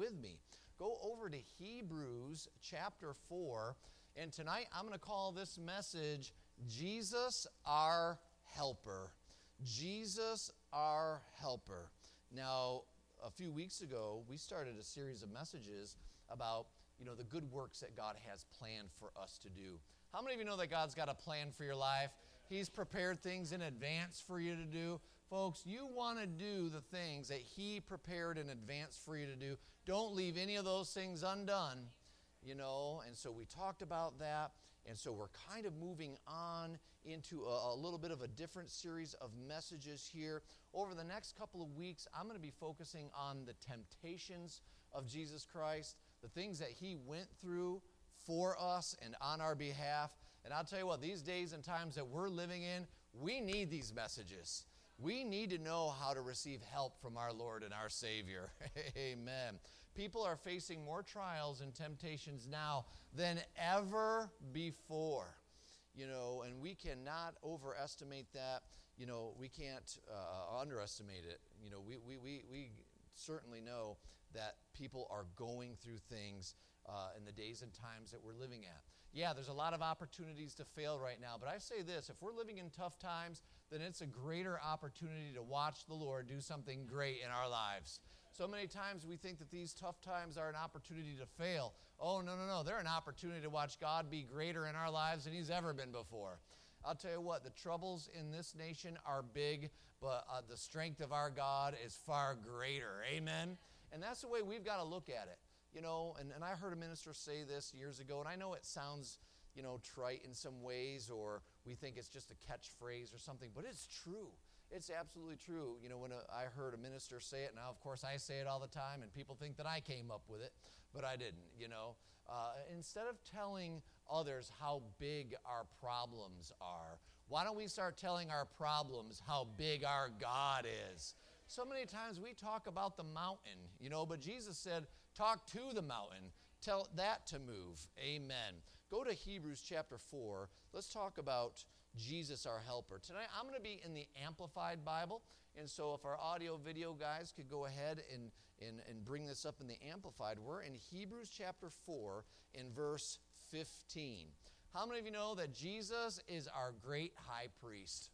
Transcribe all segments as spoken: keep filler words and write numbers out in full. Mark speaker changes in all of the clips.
Speaker 1: with me. Go over to Hebrews chapter four, and tonight I'm going to call this message, Jesus Our Helper. Jesus Our Helper. Now, a few weeks ago, we started a series of messages about, you know, the good works that God has planned for us to do. How many of you know that God's got a plan for your life? He's prepared things in advance for you to do. Folks, you want to do the things that He prepared in advance for you to do. Don't leave any of those things undone, you know. And so we talked about that. And so we're kind of moving on into a, a little bit of a different series of messages here. Over the next couple of weeks, I'm going to be focusing on the temptations of Jesus Christ, the things that He went through for us and on our behalf. And I'll tell you what, these days and times that we're living in, we need these messages. We need to know how to receive help from our Lord and our Savior. Amen. People are facing more trials and temptations now than ever before. You know, and we cannot overestimate that. You know, we can't uh, underestimate it. You know, we, we, we, we certainly know that people are going through things uh, in the days and times that we're living at. Yeah, there's a lot of opportunities to fail right now, but I say this, if we're living in tough times, then it's a greater opportunity to watch the Lord do something great in our lives. So many times we think that these tough times are an opportunity to fail. Oh, no, no, no, they're an opportunity to watch God be greater in our lives than He's ever been before. I'll tell you what, the troubles in this nation are big, but uh, the strength of our God is far greater. Amen? And that's the way we've got to look at it. You know, and, and I heard a minister say this years ago, and I know it sounds, you know, trite in some ways, or we think it's just a catchphrase or something, but it's true. It's absolutely true. You know, when a, I heard a minister say it, now, of course, I say it all the time, and people think that I came up with it, but I didn't, you know. Uh, instead of telling others how big our problems are, why don't we start telling our problems how big our God is? So many times we talk about the mountain, you know, but Jesus said, talk to the mountain. Tell that to move. Amen. Go to Hebrews chapter four. Let's talk about Jesus our helper. Tonight I'm going to be in the Amplified Bible. And so if our audio video guys could go ahead and, and, and bring this up in the Amplified. We're in Hebrews chapter four in verse fifteen. How many of you know that Jesus is our great high priest?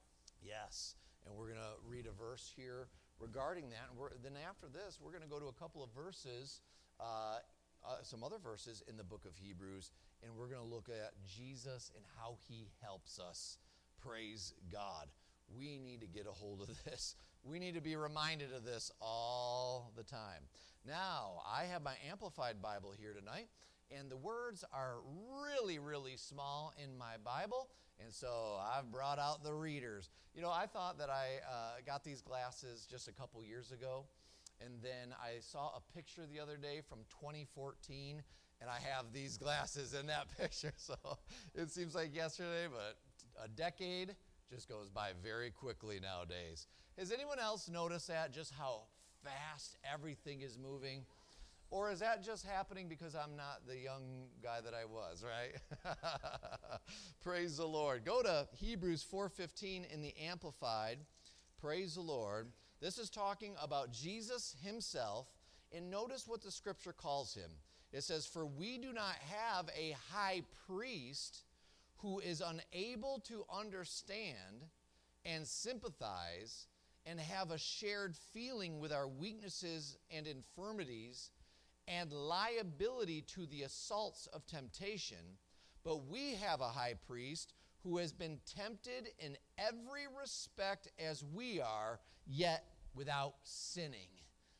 Speaker 1: Yes. And we're going to read a verse here regarding that. And we're, then after this, we're going to go to a couple of verses, uh, uh, some other verses in the book of Hebrews, and we're going to look at Jesus and how He helps us. Praise God. We need to get a hold of this. We need to be reminded of this all the time. Now, I have my Amplified Bible here tonight, and the words are really, really small in my Bible. And so I've brought out the readers. You know, I thought that I uh, got these glasses just a couple years ago. And then I saw a picture the other day from twenty fourteen. And I have these glasses in that picture. So it seems like yesterday, but a decade just goes by very quickly nowadays. Has anyone else noticed that, just how fast everything is moving? Or is that just happening because I'm not the young guy that I was, right? Praise the Lord. Go to Hebrews four fifteen in the Amplified. Praise the Lord. This is talking about Jesus Himself. And notice what the Scripture calls Him. It says, "For we do not have a high priest who is unable to understand and sympathize and have a shared feeling with our weaknesses and infirmities, and liability to the assaults of temptation, but we have a high priest who has been tempted in every respect as we are, yet without sinning."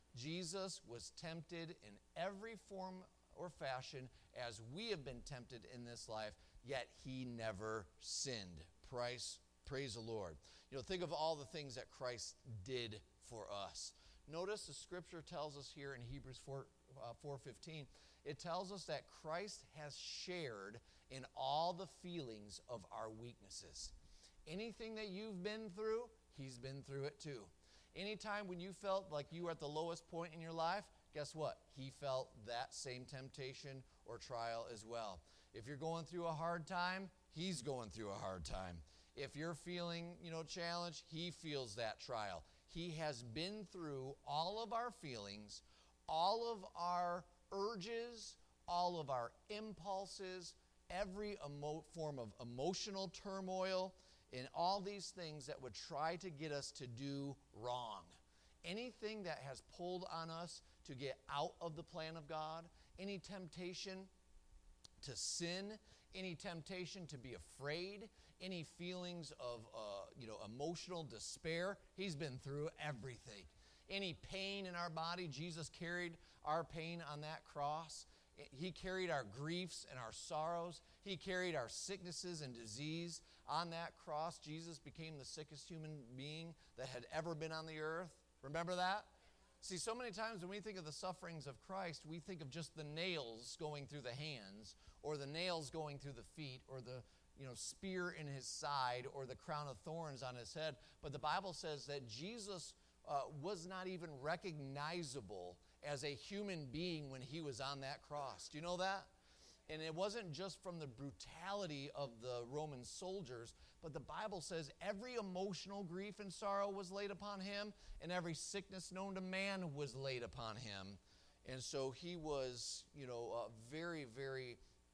Speaker 1: Jesus was tempted in every form or fashion as we have been tempted in this life, yet He never sinned. Praise, praise the Lord. You know, think of all the things that Christ did for us. Notice the Scripture tells us here in Hebrews four, uh, four fifteen, it tells us that Christ has shared in all the feelings of our weaknesses. Anything that you've been through, He's been through it too. Anytime when you felt like you were at the lowest point in your life, guess what? He felt that same temptation or trial as well. If you're going through a hard time, He's going through a hard time. If you're feeling, you know, challenged, He feels that trial. He has been through all of our feelings, all of our urges, all of our impulses, every emo- form of emotional turmoil, and all these things that would try to get us to do wrong. Anything that has pulled on us to get out of the plan of God, any temptation to sin, any temptation to be afraid, any feelings of uh, you know emotional despair, he's been through everything. Any pain in our body, Jesus carried our pain on that cross. He carried our griefs and our sorrows. He carried our sicknesses and disease on that cross. Jesus became the sickest human being that had ever been on the earth. Remember that? See, so many times when we think of the sufferings of Christ, we think of just the nails going through the hands, or the nails going through the feet, or the you know spear in his side, or the crown of thorns on his head. But the Bible says that Jesus uh, was not even recognizable as a human being when he was on that cross. Do you know that? And it wasn't just from the brutality of the Roman soldiers, but the Bible says every emotional grief and sorrow was laid upon him, and every sickness known to man was laid upon him. And so he was, you know, uh, very, very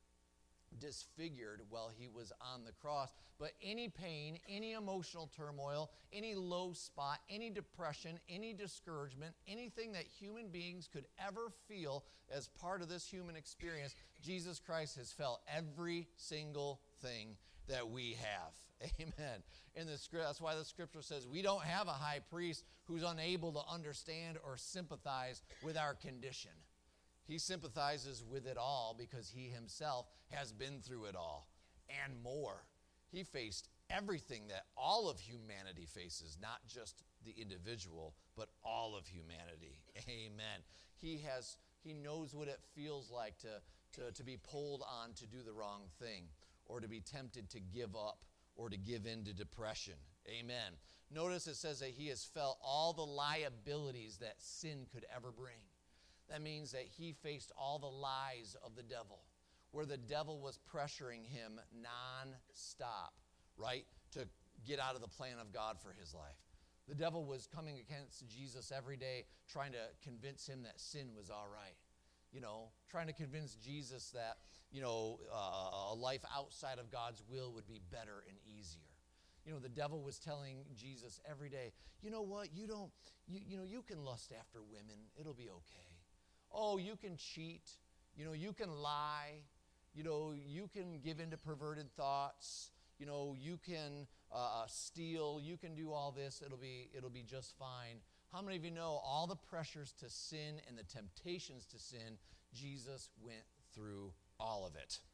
Speaker 1: disfigured while he was on the cross. But any pain, any emotional turmoil, any low spot, any depression, any discouragement, anything that human beings could ever feel as part of this human experience, Jesus Christ has felt every single thing that we have. Amen. In the script, that's why the scripture says we don't have a high priest who's unable to understand or sympathize with our condition. He sympathizes with it all because he himself has been through it all and more. He faced everything that all of humanity faces, not just the individual, but all of humanity. Amen. He has, he knows what it feels like to, to, to be pulled on to do the wrong thing, or to be tempted to give up, or to give in to depression. Amen. Notice it says that he has felt all the liabilities that sin could ever bring. That means that he faced all the lies of the devil, where the devil was pressuring him non-stop, right, to get out of the plan of God for his life. The devil was coming against Jesus every day, trying to convince him that sin was all right. You know, trying to convince Jesus that, you know, uh, a life outside of God's will would be better and easier. You know, the devil was telling Jesus every day, you know what, you don't, you, you know, you can lust after women. It'll be okay. Oh, you can cheat. You know, you can lie. You know, you can give in to perverted thoughts. You know, you can uh, steal. You can do all this. It'll be, it'll be just fine. How many of you know all the pressures to sin and the temptations to sin, Jesus went through all of it.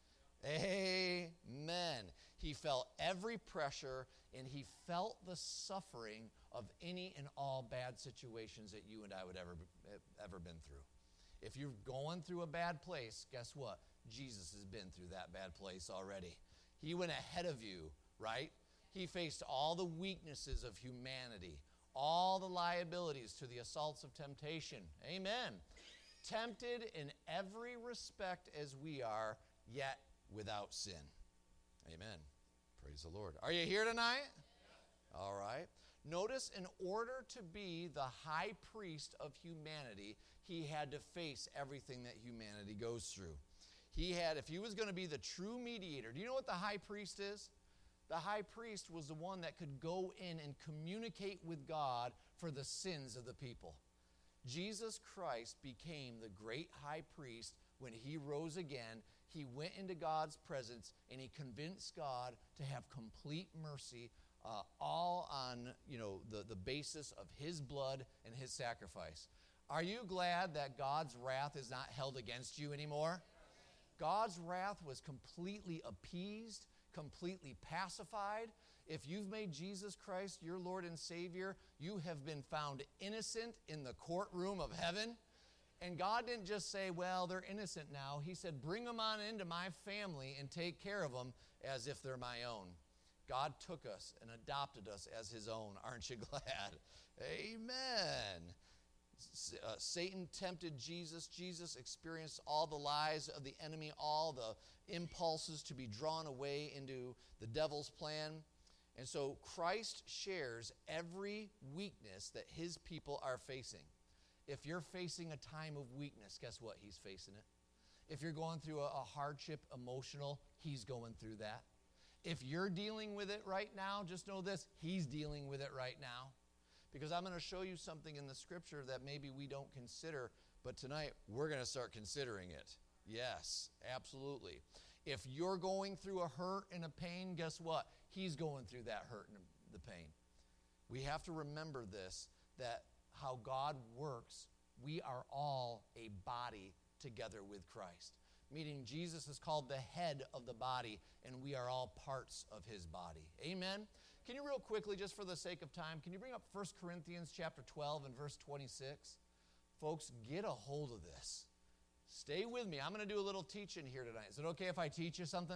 Speaker 1: Amen. He felt every pressure, and he felt the suffering of any and all bad situations that you and I would ever ever been through. If you're going through a bad place, guess what? Jesus has been through that bad place already. He went ahead of you, right? He faced all the weaknesses of humanity, all the liabilities to the assaults of temptation. Amen. Tempted in every respect as we are, yet without sin. Amen. Praise the Lord. Are you here tonight? All right. Notice, in order to be the high priest of humanity, he had to face everything that humanity goes through. He had, if he was going to be the true mediator, do you know what the high priest is? The high priest was the one that could go in and communicate with God for the sins of the people. Jesus Christ became the great high priest when he rose again. He went into God's presence and he convinced God to have complete mercy, uh, all on, you know, the, the basis of his blood and his sacrifice. Are you glad that God's wrath is not held against you anymore? God's wrath was completely appeased, completely pacified. If you've made Jesus Christ your Lord and Savior, you have been found innocent in the courtroom of heaven. And God didn't just say, well, they're innocent now. He said, bring them on into my family and take care of them as if they're my own. God took us and adopted us as his own. Aren't you glad? Amen. Uh, Satan tempted Jesus. Jesus experienced all the lies of the enemy, all the impulses to be drawn away into the devil's plan. And so Christ shares every weakness that his people are facing. If you're facing a time of weakness, guess what? He's facing it. If you're going through a, a hardship, emotional, he's going through that. If you're dealing with it right now, just know this, he's dealing with it right now. Because I'm going to show you something in the scripture that maybe we don't consider, but tonight we're going to start considering it. Yes, absolutely. If you're going through a hurt and a pain, guess what? He's going through that hurt and the pain. We have to remember this, that how God works, we are all a body together with Christ. Meaning Jesus is called the head of the body, and we are all parts of his body. Amen? Can you real quickly, just for the sake of time, can you bring up First Corinthians chapter twelve and verse twenty-six? Folks, get a hold of this. Stay with me. I'm going to do a little teaching here tonight. Is it okay if I teach you something?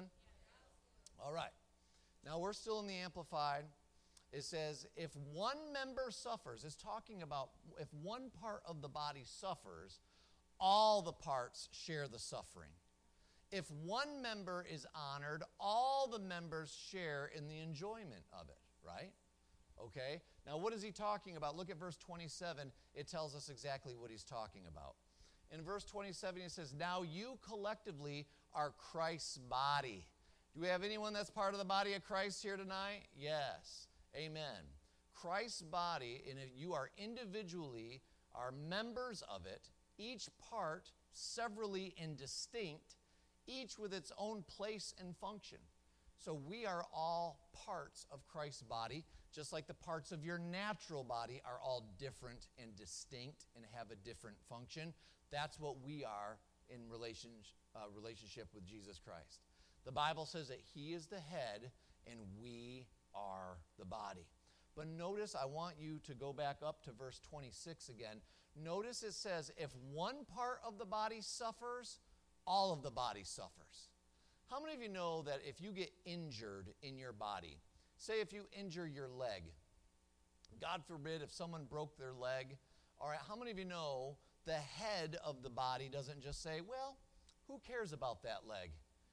Speaker 1: All right. Now, we're still in the Amplified. It says, if one member suffers, it's talking about if one part of the body suffers, all the parts share the suffering. If one member is honored, all the members share in the enjoyment of it, right? Okay? Now, what is he talking about? Look at verse twenty-seven. It tells us exactly what he's talking about. In verse twenty-seven, he says, now you collectively are Christ's body. Do we have anyone that's part of the body of Christ here tonight? Yes. Amen. Christ's body, and if you are individually, are members of it, each part severally and distinct, each with its own place and function. So we are all parts of Christ's body, just like the parts of your natural body are all different and distinct and have a different function. That's what we are in relation, uh, relationship with Jesus Christ. The Bible says that he is the head and we are the body. But notice, I want you to go back up to verse twenty-six again. Notice it says, if one part of the body suffers, all of the body suffers. How many of you know that if you get injured in your body, say if you injure your leg, God forbid if someone broke their leg, all right, how many of you know the head of the body doesn't just say, well, who cares about that leg?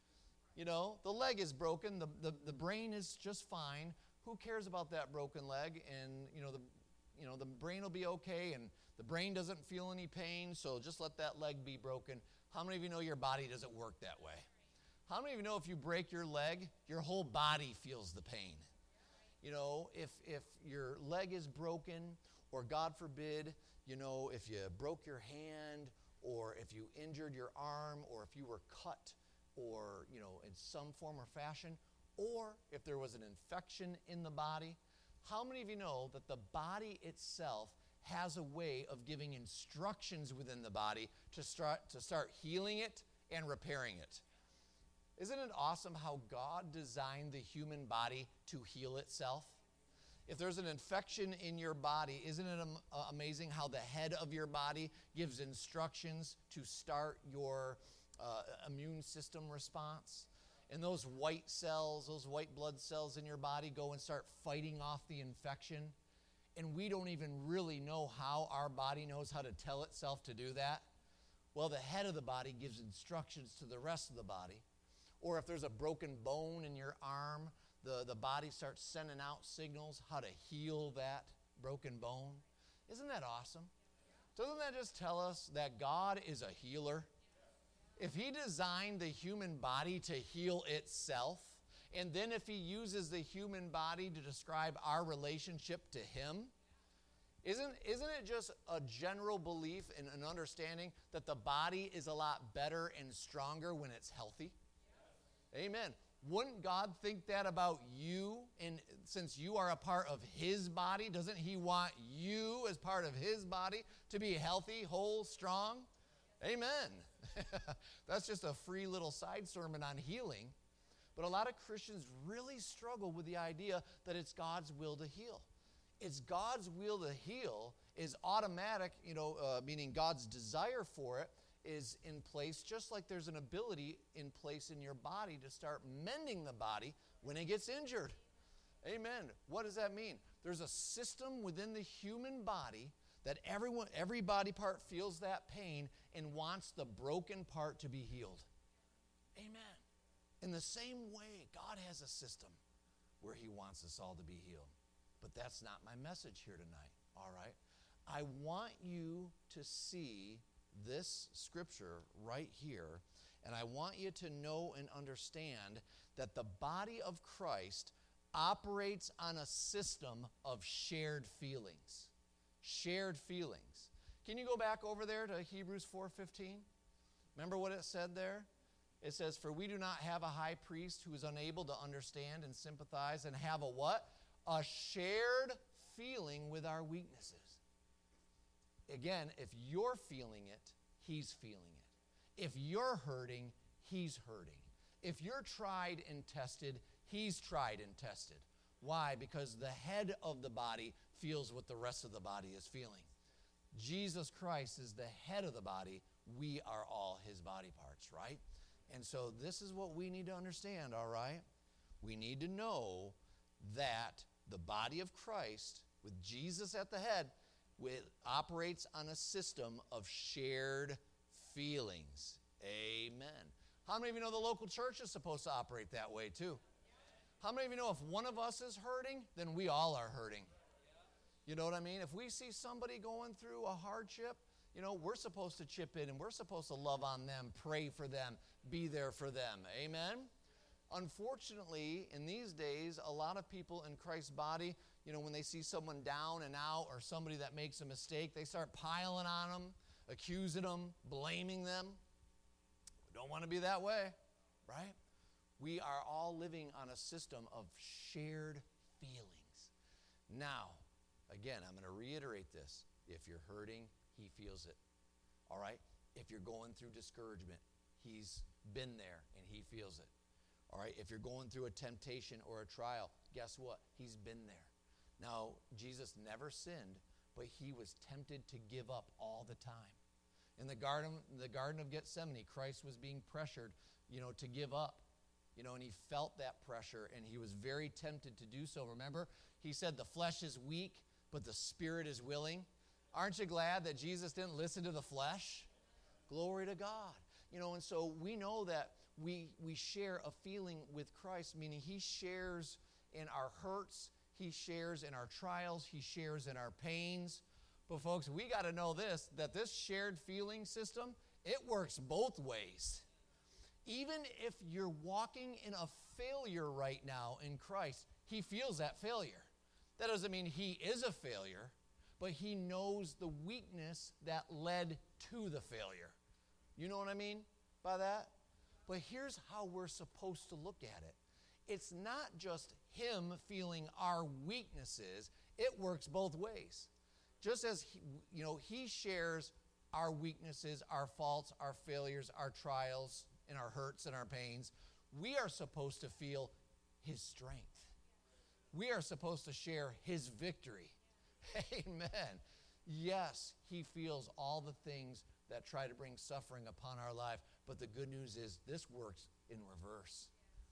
Speaker 1: You know, the leg is broken, the, the, the brain is just fine. Who cares about that broken leg? And, you know, the you know, the brain will be okay, and the brain doesn't feel any pain, so just let that leg be broken. How many of you know your body doesn't work that way? How many of you know if you break your leg, your whole body feels the pain? You know, if if your leg is broken, or God forbid, you know, if you broke your hand, or if you injured your arm, or if you were cut, or, you know, in some form or fashion, or if there was an infection in the body, how many of you know that the body itself has a way of giving instructions within the body to start to start healing it and repairing it? Isn't it awesome how God designed the human body to heal itself? If there's an infection in your body, isn't it am- amazing how the head of your body gives instructions to start your uh, immune system response? And those white cells, those white blood cells in your body go and start fighting off the infection. And we don't even really know how our body knows how to tell itself to do that. Well, the head of the body gives instructions to the rest of the body. Or if there's a broken bone in your arm, the, the body starts sending out signals how to heal that broken bone. Isn't that awesome? Doesn't that just tell us that God is a healer? If he designed the human body to heal itself, and then if he uses the human body to describe our relationship to him, isn't, isn't it just a general belief and an understanding that the body is a lot better and stronger when it's healthy? Yes. Amen. Wouldn't God think that about you? And since you are a part of his body, doesn't he want you as part of his body to be healthy, whole, strong? Amen. That's just a free little side sermon on healing. But a lot of Christians really struggle with the idea that it's God's will to heal. It's God's will to heal is automatic, you know, uh, meaning God's desire for it is in place, just like there's an ability in place in your body to start mending the body when it gets injured. Amen. What does that mean? There's a system within the human body that everyone, every body part feels that pain and wants the broken part to be healed. Amen. In the same way, God has a system where he wants us all to be healed. But that's not my message here tonight, all right? I want you to see this scripture right here, and I want you to know and understand that the body of Christ operates on a system of shared feelings. Shared feelings. Can you go back over there to Hebrews four fifteen? Remember what it said there? It says, "For we do not have a high priest who is unable to understand and sympathize and have a what? A shared feeling with our weaknesses." Again, if you're feeling it, he's feeling it. If you're hurting, he's hurting. If you're tried and tested, he's tried and tested. Why? Because the head of the body feels what the rest of the body is feeling. Jesus Christ is the head of the body. We are all his body parts, right? And so this is what we need to understand, all right? We need to know that the body of Christ, with Jesus at the head, with, operates on a system of shared feelings. Amen. How many of you know the local church is supposed to operate that way too? How many of you know if one of us is hurting, then we all are hurting? You know what I mean? If we see somebody going through a hardship, you know, we're supposed to chip in and we're supposed to love on them, pray for them, be there for them. Amen? Unfortunately, in these days, a lot of people in Christ's body, you know, when they see someone down and out or somebody that makes a mistake, they start piling on them, accusing them, blaming them. We don't want to be that way, right? We are all living on a system of shared feelings. Now, again, I'm going to reiterate this. If you're hurting, he feels it. All right? If you're going through discouragement, he's been there and he feels it. All right? If you're going through a temptation or a trial, guess what? He's been there. Now, Jesus never sinned, but he was tempted to give up all the time. In the garden, the Garden of Gethsemane, Christ was being pressured, you know, to give up. You know, and he felt that pressure, and he was very tempted to do so. Remember, he said the flesh is weak, but the spirit is willing. Aren't you glad that Jesus didn't listen to the flesh? Glory to God. You know, and so we know that we we share a feeling with Christ, meaning he shares in our hurts, he shares in our trials, he shares in our pains. But folks, we got to know this, that this shared feeling system, it works both ways. Even if you're walking in a failure right now in Christ, he feels that failure. That doesn't mean he is a failure, but he knows the weakness that led to the failure. You know what I mean by that? But here's how we're supposed to look at it. It's not just him feeling our weaknesses. It works both ways. Just as he, you know, he shares our weaknesses, our faults, our failures, our trials, and our hurts and our pains, we are supposed to feel his strength. We are supposed to share his victory. Amen. Yes, he feels all the things that try to bring suffering upon our life, but the good news is this works in reverse.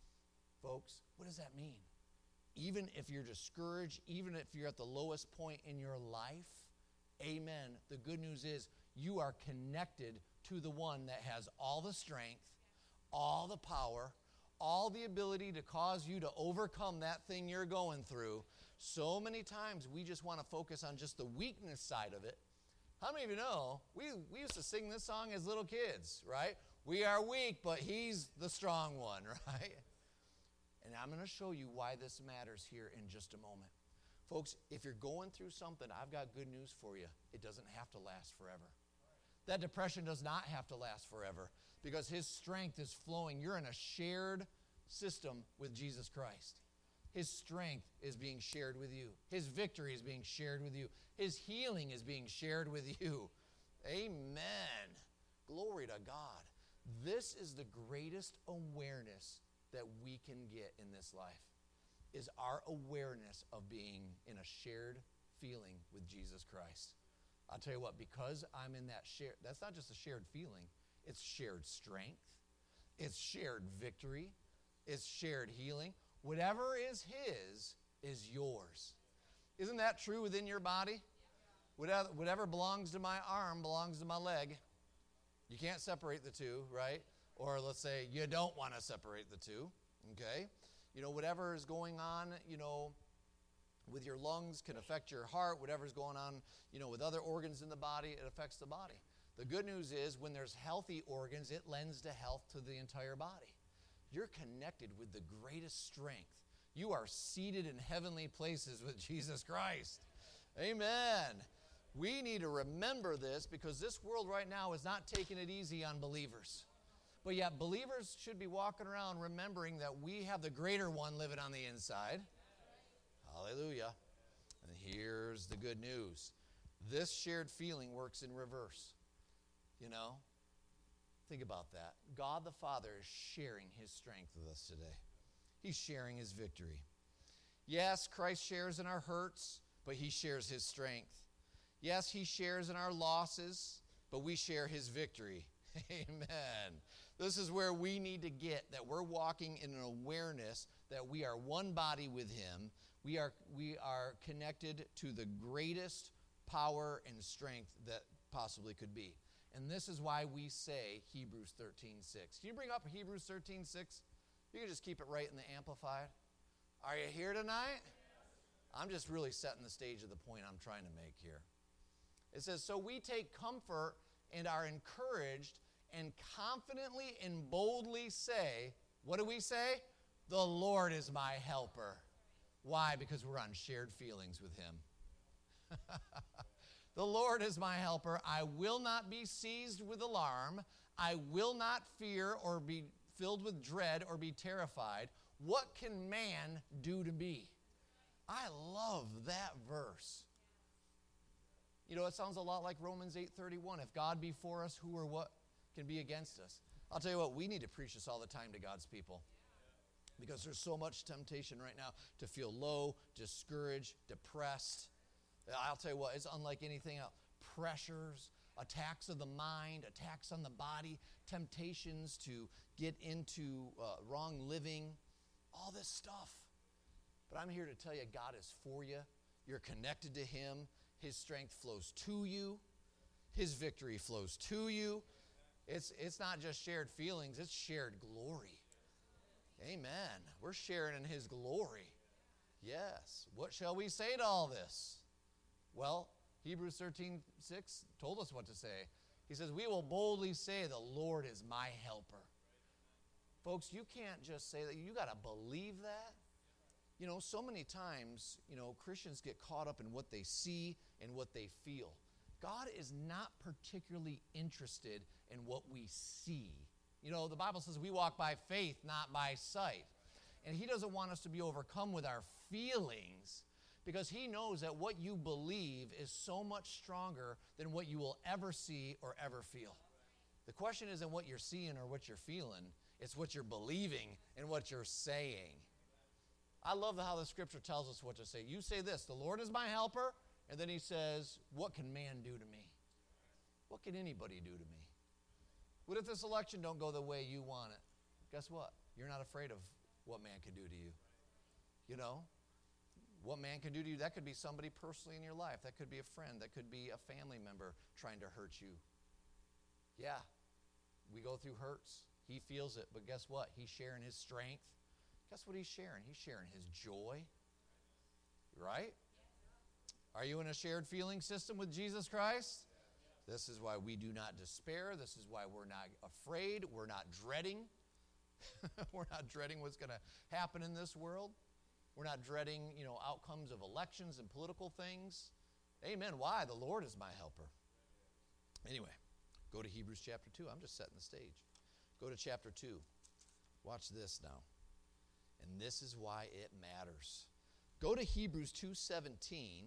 Speaker 1: Folks, what does that mean? Even if you're discouraged, even if you're at the lowest point in your life, amen, the good news is you are connected to the one that has all the strength, all the power, all the ability to cause you to overcome that thing you're going through. So many times we just want to focus on just the weakness side of it. How many of you know, we, we used to sing this song as little kids, right? We are weak, but he's the strong one, right? And I'm going to show you why this matters here in just a moment. Folks, if you're going through something, I've got good news for you. It doesn't have to last forever. That depression does not have to last forever because his strength is flowing. You're in a shared system with Jesus Christ. His strength is being shared with you. His victory is being shared with you. His healing is being shared with you. Amen. Glory to God. This is the greatest awareness that we can get in this life, is our awareness of being in a shared feeling with Jesus Christ. I'll tell you what, because I'm in that shared, that's not just a shared feeling, it's shared strength, it's shared victory, it's shared healing. Whatever is his is yours. Isn't that true within your body? Whatever, whatever belongs to my arm belongs to my leg. You can't separate the two, right? Or let's say you don't want to separate the two, okay? You know, whatever is going on, you know, with your lungs can affect your heart, whatever's going on, you know, with other organs in the body, it affects the body. The good news is when there's healthy organs, it lends to health to the entire body. You're connected with the greatest strength. You are seated in heavenly places with Jesus Christ. Amen. We need to remember this because this world right now is not taking it easy on believers. But yet believers should be walking around remembering that we have the greater one living on the inside. Hallelujah. And here's the good news. This shared feeling works in reverse. You know, think about that. God the Father is sharing his strength with us today. He's sharing his victory. Yes, Christ shares in our hurts, but he shares his strength. Yes, he shares in our losses, but we share his victory. Amen. This is where we need to get, that we're walking in an awareness that we are one body with him. We are, we are connected to the greatest power and strength that possibly could be. And this is why we say Hebrews thirteen six. Can you bring up Hebrews thirteen six? You can just keep it right in the Amplified. Are you here tonight? I'm just really setting the stage of the point I'm trying to make here. It says, so we take comfort and are encouraged and confidently and boldly say, what do we say? The Lord is my helper. Why? Because we're on shared feelings with him. The Lord is my helper. I will not be seized with alarm. I will not fear or be filled with dread or be terrified. What can man do to me? I love that verse. You know, it sounds a lot like Romans eight thirty-one. If God be for us, who or what can be against us? I'll tell you what, we need to preach this all the time to God's people. Because there's so much temptation right now to feel low, discouraged, depressed. I'll tell you what, it's unlike anything else. Pressures, attacks of the mind, attacks on the body, temptations to get into uh, wrong living, all this stuff. But I'm here to tell you, God is for you. You're connected to him. His strength flows to you. His victory flows to you. It's, it's not just shared feelings, it's shared glory. Amen. We're sharing in his glory. Yes. What shall we say to all this? Well, Hebrews thirteen six told us what to say. He says, we will boldly say, the Lord is my helper. Folks, you can't just say that. You got to believe that. You know, so many times, you know, Christians get caught up in what they see and what they feel. God is not particularly interested in what we see. You know, the Bible says we walk by faith, not by sight. And he doesn't want us to be overcome with our feelings because he knows that what you believe is so much stronger than what you will ever see or ever feel. The question isn't what you're seeing or what you're feeling. It's what you're believing and what you're saying. I love how the scripture tells us what to say. You say this, the Lord is my helper, and then he says, what can man do to me? What can anybody do to me? What if this election don't go the way you want it? Guess what? You're not afraid of what man can do to you. You know? What man can do to you, that could be somebody personally in your life. That could be a friend. That could be a family member trying to hurt you. Yeah, we go through hurts. He feels it, but guess what? He's sharing his strength. Guess what he's sharing? He's sharing his joy. Right? Are you in a shared feeling system with Jesus Christ? This is why we do not despair. This is why we're not afraid. We're not dreading. We're not dreading what's going to happen in this world. We're not dreading, you know, outcomes of elections and political things. Amen. Why? The Lord is my helper. Anyway, go to Hebrews chapter two. I'm just setting the stage. Go to chapter two. Watch this now. And this is why it matters. Go to Hebrews two seventeen.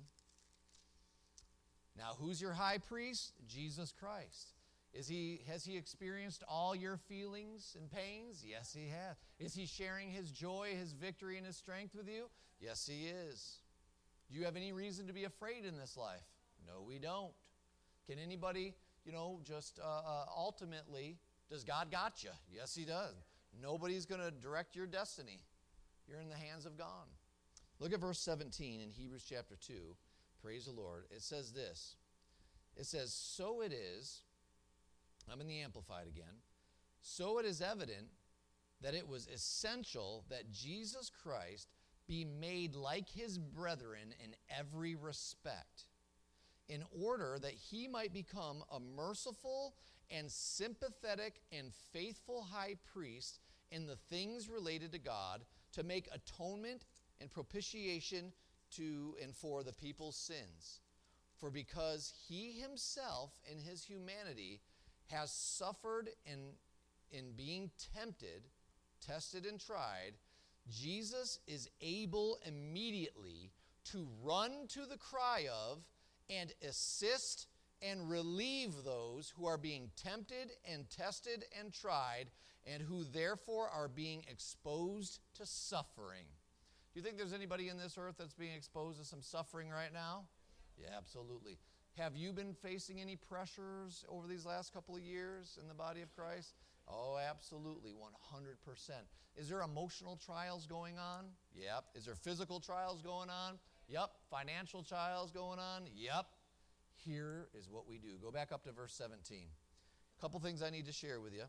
Speaker 1: Now, who's your high priest? Jesus Christ. Is he, has he experienced all your feelings and pains? Yes, he has. Is he sharing his joy, his victory, and his strength with you? Yes, he is. Do you have any reason to be afraid in this life? No, we don't. Can anybody, you know, just uh, uh, ultimately, does God got you? Yes, he does. Nobody's going to direct your destiny. You're in the hands of God. Look at verse seventeen in Hebrews chapter two. Praise the Lord. It says this. It says, so it is, I'm in the Amplified again, so it is evident that it was essential that Jesus Christ be made like his brethren in every respect, in order that he might become a merciful and sympathetic and faithful high priest in the things related to God, to make atonement and propitiation to and for the people's sins. For because he himself in his humanity has suffered in, in being tempted, tested and tried, Jesus is able immediately to run to the cry of and assist and relieve those who are being tempted and tested and tried, and who therefore are being exposed to suffering. Do you think there's anybody in this earth that's being exposed to some suffering right now? Yeah, absolutely. Have you been facing any pressures over these last couple of years in the body of Christ? Oh, absolutely, one hundred percent. Is there emotional trials going on? Yep. Is there physical trials going on? Yep. Financial trials going on? Yep. Here is what we do. Go back up to verse seventeen. A couple things I need to share with you.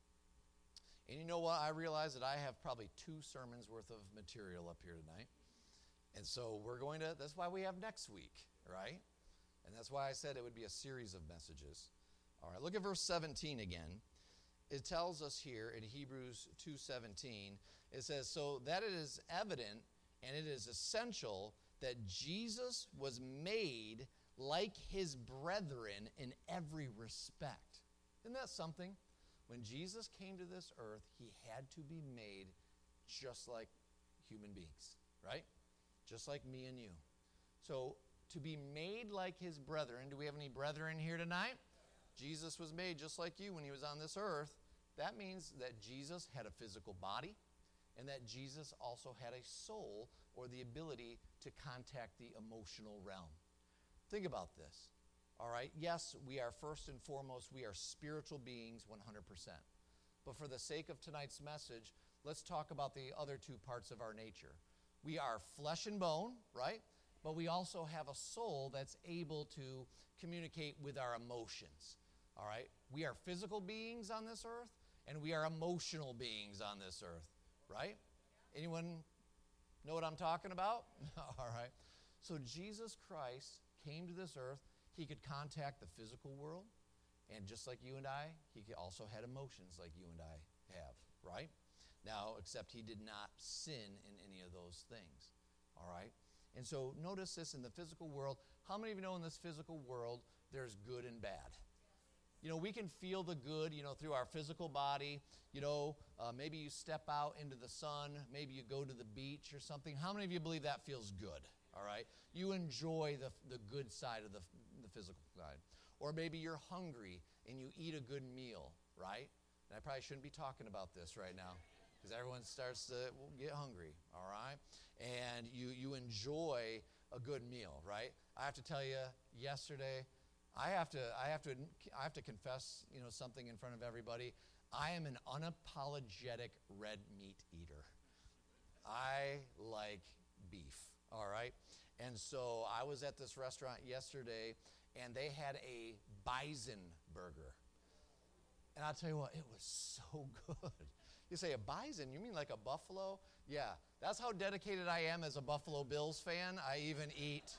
Speaker 1: And you know what? I realize that I have probably two sermons worth of material up here tonight. And so we're going to, that's why we have next week, right? And that's why I said it would be a series of messages. All right, look at verse seventeen again. It tells us here in Hebrews two seventeen, it says, so that it is evident and it is essential that Jesus was made like his brethren in every respect. Isn't that something? When Jesus came to this earth, he had to be made just like human beings, right? Just like me and you. So to be made like his brethren, do we have any brethren here tonight? Jesus was made just like you when he was on this earth. That means that Jesus had a physical body and that Jesus also had a soul, or the ability to contact the emotional realm. Think about this, all right? Yes, we are first and foremost, we are spiritual beings one hundred percent. But for the sake of tonight's message, let's talk about the other two parts of our nature. We are flesh and bone, right? But we also have a soul that's able to communicate with our emotions, all right? We are physical beings on this earth, and we are emotional beings on this earth, right? Anyone know what I'm talking about? All right. So Jesus Christ came to this earth. He could contact the physical world, and just like you and I, he also had emotions like you and I have, right? Now, except he did not sin in any of those things, all right? And so notice this in the physical world. How many of you know in this physical world there's good and bad? You know, we can feel the good, you know, through our physical body. You know, uh, maybe you step out into the sun. Maybe you go to the beach or something. How many of you believe that feels good? All right? You enjoy the, the good side of the, the physical side. Or maybe you're hungry and you eat a good meal, right? And I probably shouldn't be talking about this right now because everyone starts to get hungry, all right? And you, you enjoy a good meal, right? I have to tell you, yesterday, I have to I have to I have to confess, you know, something in front of everybody. I am an unapologetic red meat eater. I like beef, all right? And so I was at this restaurant yesterday, and they had a bison burger. And I'll tell you what, it was so good. You say a bison, you mean like a buffalo? Yeah, that's how dedicated I am as a Buffalo Bills fan. I even eat...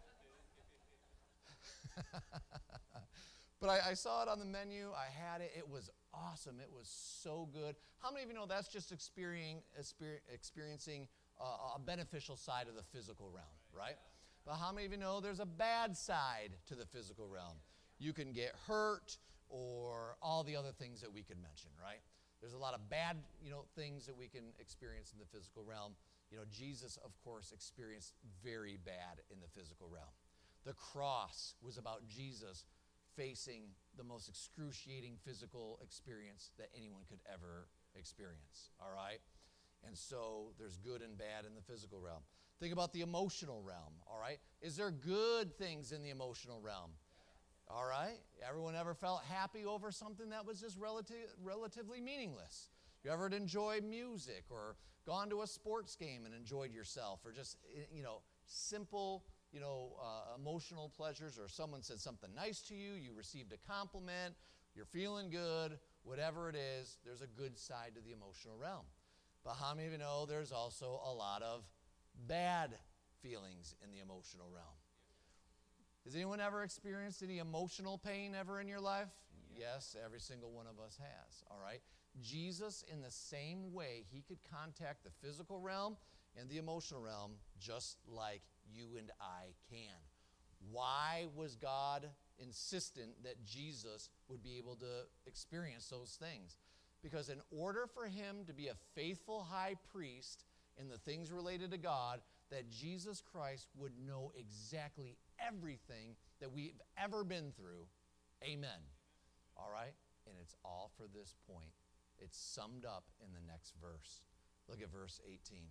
Speaker 1: But I, I saw it on the menu. I had it. It was awesome. It was so good. How many of you know that's just experiencing, experiencing uh, a beneficial side of the physical realm, right? But how many of you know there's a bad side to the physical realm? You can get hurt or all the other things that we could mention, right? There's a lot of bad, you know, things that we can experience in the physical realm. You know, Jesus, of course, experienced very bad in the physical realm. The cross was about Jesus facing the most excruciating physical experience that anyone could ever experience, all right? And so there's good and bad in the physical realm. Think about the emotional realm, all right? Is there good things in the emotional realm? All right? Everyone ever felt happy over something that was just relative, relatively meaningless? You ever enjoyed music or gone to a sports game and enjoyed yourself, or just, you know, simple, you know, uh, emotional pleasures, or someone said something nice to you, you received a compliment, you're feeling good, whatever it is, there's a good side to the emotional realm. But how many of you know there's also a lot of bad feelings in the emotional realm. Has anyone ever experienced any emotional pain ever in your life? Yes, every single one of us has, all right? Jesus, in the same way, he could contact the physical realm and the emotional realm just like you and I can. Why was God insistent that Jesus would be able to experience those things? Because in order for him to be a faithful high priest in the things related to God, that Jesus Christ would know exactly everything that we've ever been through. Amen. All right? And it's all for this point. It's summed up in the next verse. Look at verse eighteen.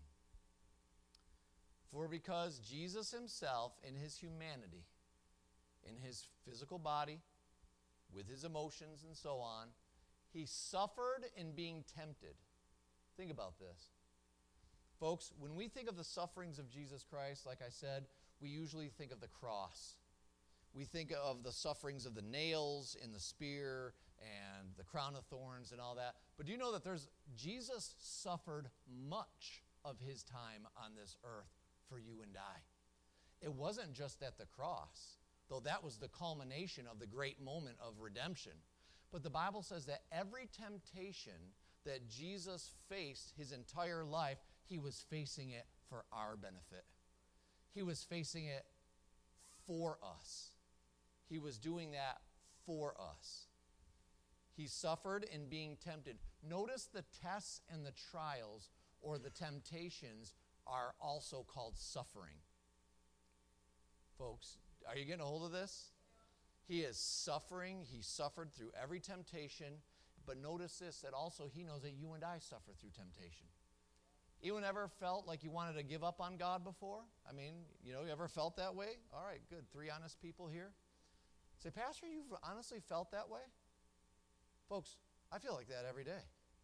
Speaker 1: For because Jesus himself in his humanity, in his physical body, with his emotions and so on, he suffered in being tempted. Think about this. Folks, when we think of the sufferings of Jesus Christ, like I said, we usually think of the cross. We think of the sufferings of the nails and the spear and the crown of thorns and all that. But do you know that there's Jesus suffered much of his time on this earth for you and I? It wasn't just at the cross, though that was the culmination of the great moment of redemption. But the Bible says that every temptation that Jesus faced his entire life, he was facing it for our benefit. He was facing it for us. He was doing that for us. He suffered in being tempted. Notice the tests and the trials or the temptations are also called suffering. Folks, are you getting a hold of this? He is suffering. He suffered through every temptation. But notice this, that also he knows that you and I suffer through temptation. Anyone ever felt like you wanted to give up on God before? I mean, you know, you ever felt that way? All right, good. Three honest people here. Say, Pastor, you've honestly felt that way? Folks, I feel like that every day.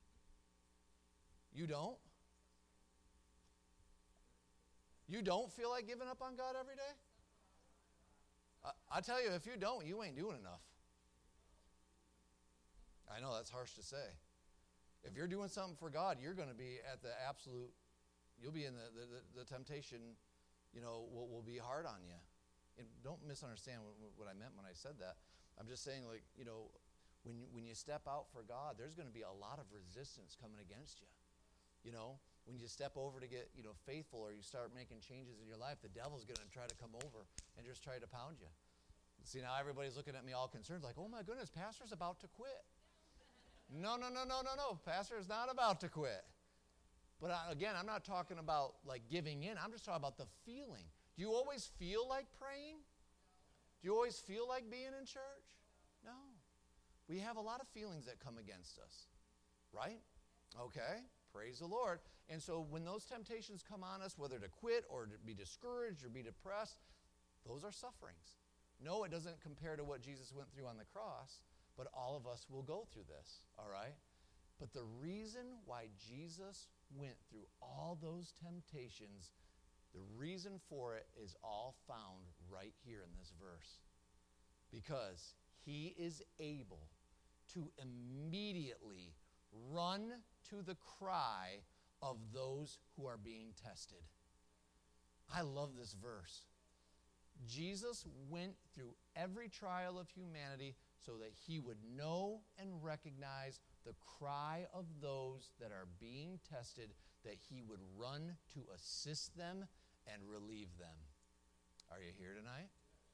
Speaker 1: You don't? You don't feel like giving up on God every day? I, I tell you, if you don't, you ain't doing enough. I know that's harsh to say. If you're doing something for God, you're going to be at the absolute, you'll be in the, the, the, the temptation, you know, will, will be hard on you. And don't misunderstand what, what I meant when I said that. I'm just saying, like, you know, when you, when you step out for God, there's going to be a lot of resistance coming against you. You know, when you step over to get, you know, faithful or you start making changes in your life, the devil's going to try to come over and just try to pound you. See, now everybody's looking at me all concerned, like, oh my goodness, Pastor's about to quit. No, no, no, no, no, no. Pastor is not about to quit. But I, again, I'm not talking about like giving in. I'm just talking about the feeling. Do you always feel like praying? Do you always feel like being in church? No. We have a lot of feelings that come against us, right? Okay, praise the Lord. And so when those temptations come on us, whether to quit or to be discouraged or be depressed, those are sufferings. No, it doesn't compare to what Jesus went through on the cross. But all of us will go through this, all right? But the reason why Jesus went through all those temptations, the reason for it is all found right here in this verse. Because he is able to immediately run to the cry of those who are being tested. I love this verse. Jesus went through every trial of humanity so that he would know and recognize the cry of those that are being tested, that he would run to assist them and relieve them. Are you here tonight?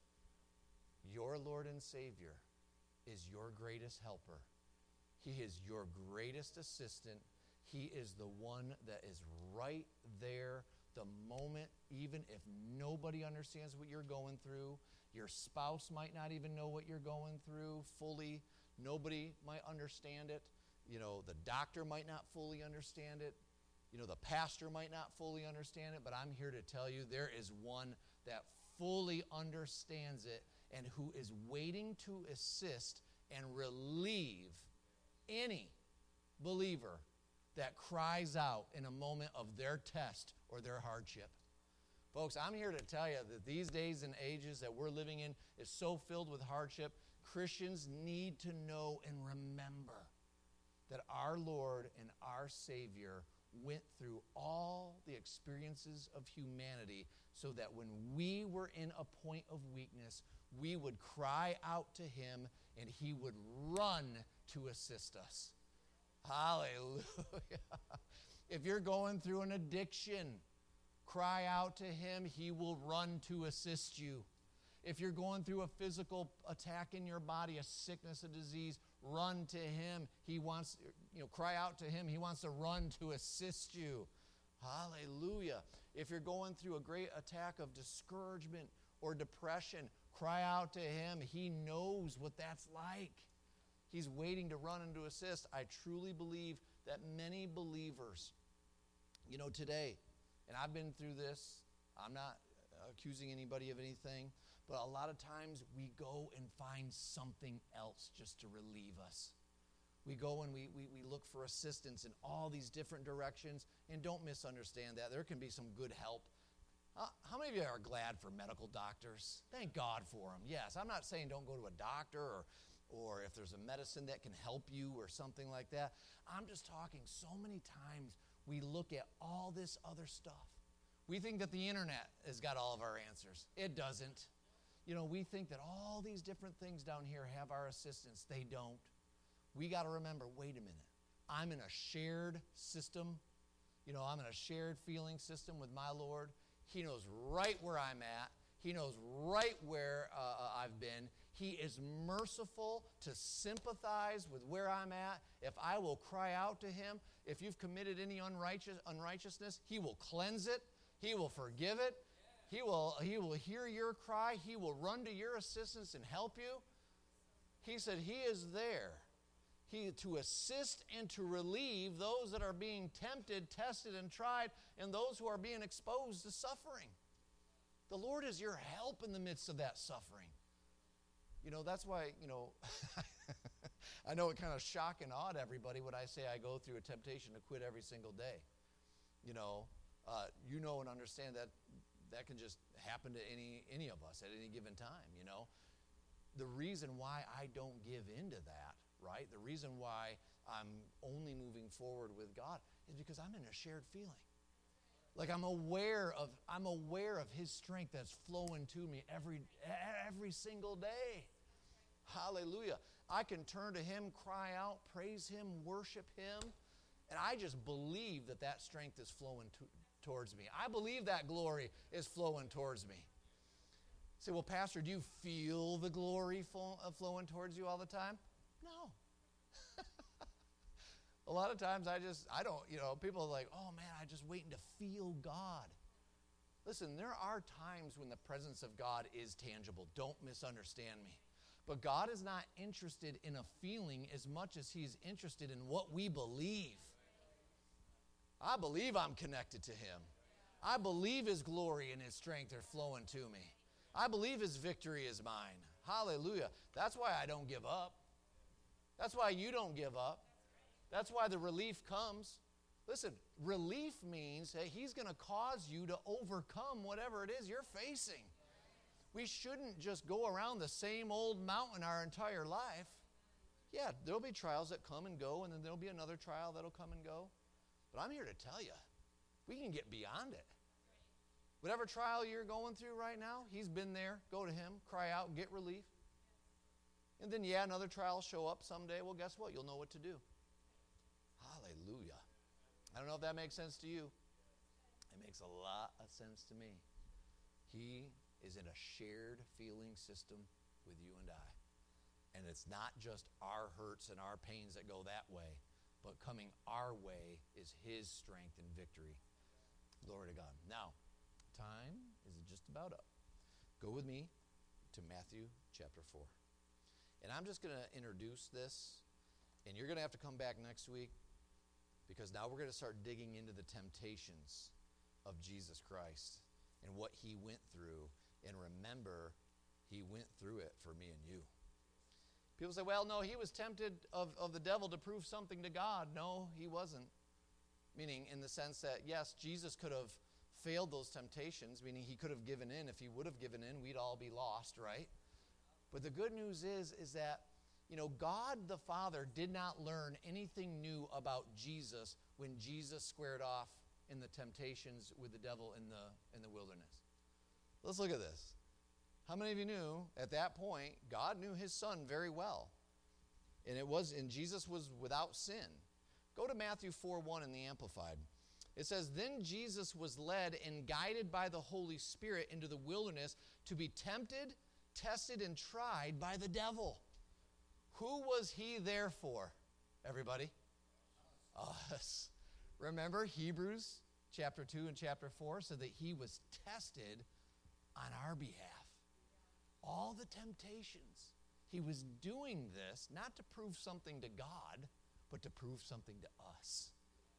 Speaker 1: Your Lord and Savior is your greatest helper. He is your greatest assistant. He is the one that is right there the moment, even if nobody understands what you're going through. Your spouse might not even know what you're going through fully. Nobody might understand it. You know, the doctor might not fully understand it. You know, the pastor might not fully understand it, but I'm here to tell you there is one that fully understands it and who is waiting to assist and relieve any believer that cries out in a moment of their test or their hardship. Folks, I'm here to tell you that these days and ages that we're living in is so filled with hardship. Christians need to know and remember that our Lord and our Savior went through all the experiences of humanity so that when we were in a point of weakness, we would cry out to him and he would run to assist us. Hallelujah. If you're going through an addiction, cry out to him. He will run to assist you. If you're going through a physical attack in your body, a sickness, a disease, run to him. He wants, you know, cry out to him. He wants to run to assist you. Hallelujah. If you're going through a great attack of discouragement or depression, cry out to him. He knows what that's like. He's waiting to run and to assist. I truly believe that many believers, you know, today, and I've been through this, I'm not accusing anybody of anything, but a lot of times we go and find something else just to relieve us. We go and we, we, we look for assistance in all these different directions, and don't misunderstand that. There can be some good help. Uh, how many of you are glad for medical doctors? Thank God for them. Yes, I'm not saying don't go to a doctor or, or if there's a medicine that can help you or something like that. I'm just talking so many times we look at all this other stuff. We think that the internet has got all of our answers. It doesn't. You know, we think that all these different things down here have our assistance. They don't. We got to remember, wait a minute. I'm in a shared system. You know, I'm in a shared feeling system with my Lord. He knows right where I'm at. He knows right where uh, I've been. He is merciful to sympathize with where I'm at. If I will cry out to him, if you've committed any unrighteous, unrighteousness, he will cleanse it. He will forgive it. He will, he will hear your cry. He will run to your assistance and help you. He said he is there he, to assist and to relieve those that are being tempted, tested, and tried, and those who are being exposed to suffering. The Lord is your help in the midst of that suffering. You know, that's why, you know, I know it kind of shock and awed everybody when I say I go through a temptation to quit every single day. You know, uh, you know and understand that that can just happen to any any of us at any given time, you know. The reason why I don't give into that, right, the reason why I'm only moving forward with God is because I'm in a shared feeling. Like I'm aware of I'm aware of his strength that's flowing to me every every single day. Hallelujah. I can turn to him, cry out, praise him, worship him, and I just believe that that strength is flowing to, towards me. I believe that glory is flowing towards me. Say, well, Pastor, do you feel the glory flow, uh, flowing towards you all the time? No. A lot of times I just, I don't, you know, people are like, oh man, I'm just waiting to feel God. Listen, there are times when the presence of God is tangible. Don't misunderstand me. But God is not interested in a feeling as much as he's interested in what we believe. I believe I'm connected to him. I believe his glory and his strength are flowing to me. I believe his victory is mine. Hallelujah. That's why I don't give up. That's why you don't give up. That's why the relief comes. Listen, relief means hey, he's going to cause you to overcome whatever it is you're facing. We shouldn't just go around the same old mountain our entire life. Yeah, there'll be trials that come and go, and then there'll be another trial that'll come and go. But I'm here to tell you, we can get beyond it. Whatever trial you're going through right now, he's been there. Go to him, cry out, get relief. And then, yeah, another trial will show up someday. Well, guess what? You'll know what to do. Hallelujah. I don't know if that makes sense to you. It makes a lot of sense to me. He is in a shared feeling system with you and I. And it's not just our hurts and our pains that go that way, but coming our way is his strength and victory. Glory to God. Now, time is just about up. Go with me to Matthew chapter four. And I'm just going to introduce this, and you're going to have to come back next week because now we're going to start digging into the temptations of Jesus Christ and what he went through. And remember, he went through it for me and you. People say, well, no, he was tempted of, of the devil to prove something to God. No, he wasn't. Meaning in the sense that, yes, Jesus could have failed those temptations, meaning he could have given in. If he would have given in, we'd all be lost, right? But the good news is, is that, you know, God the Father did not learn anything new about Jesus when Jesus squared off in the temptations with the devil in the in the wilderness? Let's look at this. How many of you knew at that point God knew his son very well? And it was and Jesus was without sin. Go to Matthew four one in the Amplified. It says, "Then Jesus was led and guided by the Holy Spirit into the wilderness to be tempted, tested, and tried by the devil." Who was he there for? Everybody? Us. Remember, Hebrews chapter two and chapter four said that he was tested on our behalf. All the temptations. He was doing this not to prove something to God, but to prove something to us.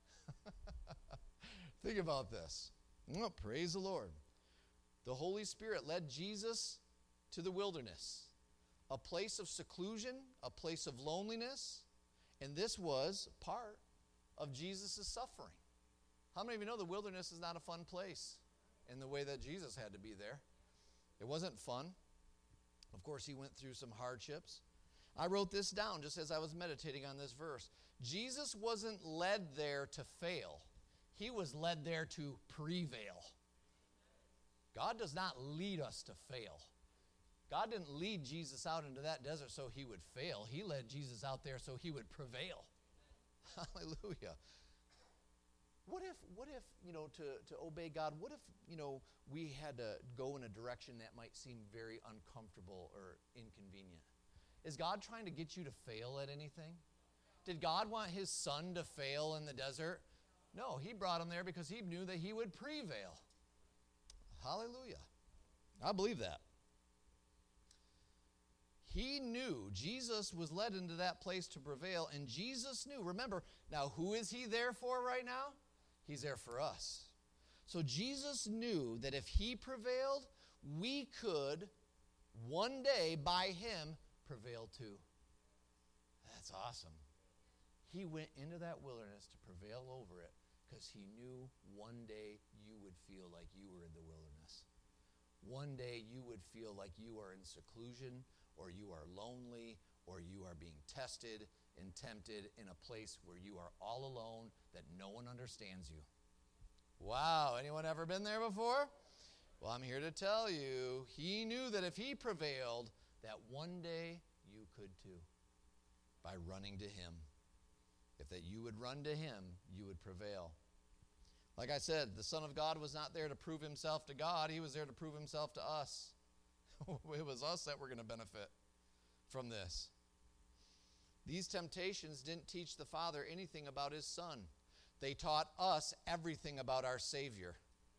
Speaker 1: Think about this. Oh, praise the Lord. The Holy Spirit led Jesus to the wilderness, a place of seclusion, a place of loneliness, and this was part of Jesus' suffering. How many of you know the wilderness is not a fun place in the way that Jesus had to be there? It wasn't fun. Of course, he went through some hardships. I wrote this down just as I was meditating on this verse. Jesus wasn't led there to fail. He was led there to prevail. God does not lead us to fail. God didn't lead Jesus out into that desert so he would fail. He led Jesus out there so he would prevail. Hallelujah. What if, what if, you know, to, to obey God, what if, you know, we had to go in a direction that might seem very uncomfortable or inconvenient? Is God trying to get you to fail at anything? Did God want his son to fail in the desert? No, he brought him there because he knew that he would prevail. Hallelujah. I believe that. He knew Jesus was led into that place to prevail, and Jesus knew. Remember, now who is he there for right now? He's there for us. So Jesus knew that if he prevailed, we could one day by him prevail too. That's awesome. He went into that wilderness to prevail over it because he knew one day you would feel like you were in the wilderness. One day you would feel like you are in seclusion, or you are lonely, or you are being tested and tempted in a place where you are all alone, that no one understands you. Wow, anyone ever been there before? Well, I'm here to tell you, he knew that if he prevailed, that one day you could too, by running to him. If that you would run to him, you would prevail. Like I said, the Son of God was not there to prove himself to God. He was there to prove himself to us. It was us that were going to benefit from this. These temptations didn't teach the Father anything about his Son. They taught us everything about our Savior.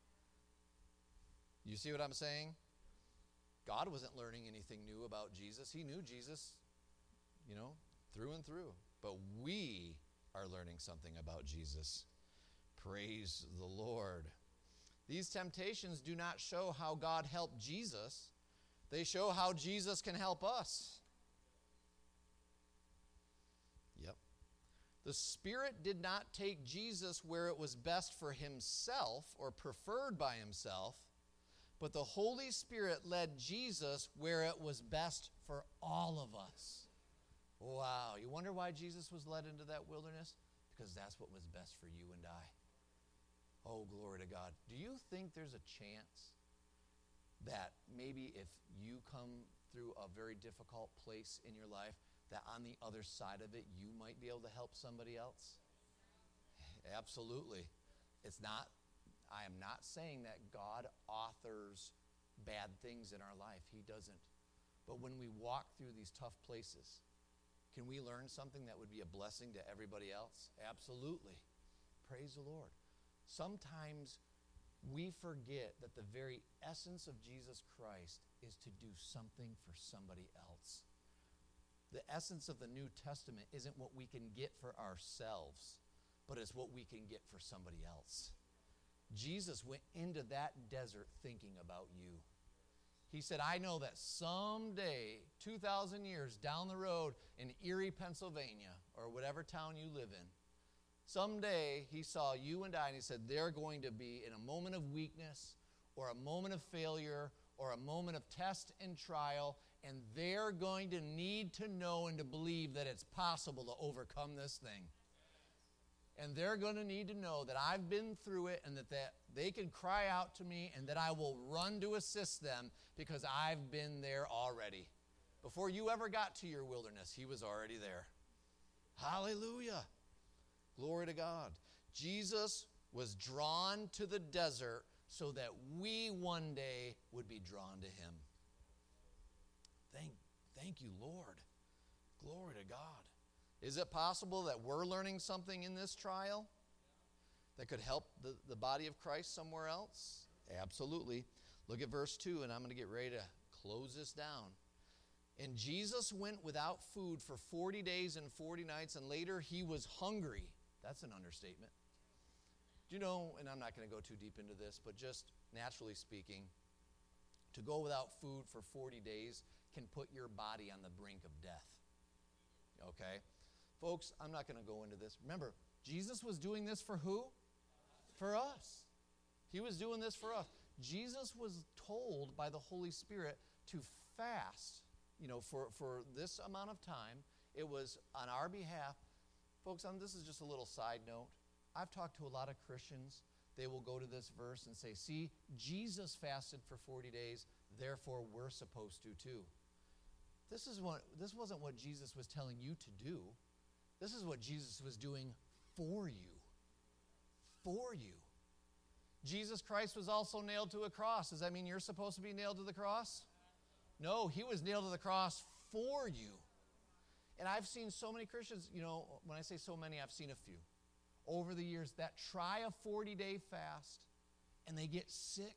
Speaker 1: You see what I'm saying? God wasn't learning anything new about Jesus. He knew Jesus, you know, through and through. But we are learning something about Jesus. Praise the Lord. These temptations do not show how God helped Jesus. They show how Jesus can help us. Yep. The Spirit did not take Jesus where it was best for himself or preferred by himself, but the Holy Spirit led Jesus where it was best for all of us. Wow. You wonder why Jesus was led into that wilderness? Because that's what was best for you and I. Oh, glory to God. Do you think there's a chance that maybe if you come through a very difficult place in your life, that on the other side of it, you might be able to help somebody else? Absolutely. It's not, I am not saying that God authors bad things in our life. He doesn't. But when we walk through these tough places, can we learn something that would be a blessing to everybody else? Absolutely. Praise the Lord. Sometimes we forget that the very essence of Jesus Christ is to do something for somebody else. The essence of the New Testament isn't what we can get for ourselves, but it's what we can get for somebody else. Jesus went into that desert thinking about you. He said, I know that someday, two thousand years down the road in Erie, Pennsylvania, or whatever town you live in, someday he saw you and I, and he said, they're going to be in a moment of weakness or a moment of failure or a moment of test and trial, and they're going to need to know and to believe that it's possible to overcome this thing. And they're going to need to know that I've been through it and that, that they can cry out to me and that I will run to assist them because I've been there already. Before you ever got to your wilderness, he was already there. Hallelujah. Glory to God. Jesus was drawn to the desert so that we one day would be drawn to him. Thank, thank you, Lord. Glory to God. Is it possible that we're learning something in this trial that could help the, the body of Christ somewhere else? Absolutely. Look at verse two, and I'm going to get ready to close this down. And Jesus went without food for forty days and forty nights, and later he was hungry. That's an understatement. Do you know, and I'm not going to go too deep into this, but just naturally speaking, to go without food for forty days can put your body on the brink of death. Okay? Folks, I'm not going to go into this. Remember, Jesus was doing this for who? For us. He was doing this for us. Jesus was told by the Holy Spirit to fast, you know, for, for this amount of time. It was on our behalf. Folks, um, this is just a little side note. I've talked to a lot of Christians. They will go to this verse and say, see, Jesus fasted for forty days, therefore we're supposed to too. This is what, this wasn't what Jesus was telling you to do. This is what Jesus was doing for you. For you. Jesus Christ was also nailed to a cross. Does that mean you're supposed to be nailed to the cross? No, he was nailed to the cross for you. And I've seen so many Christians, you know, when I say so many, I've seen a few over the years that try a forty-day fast and they get sick.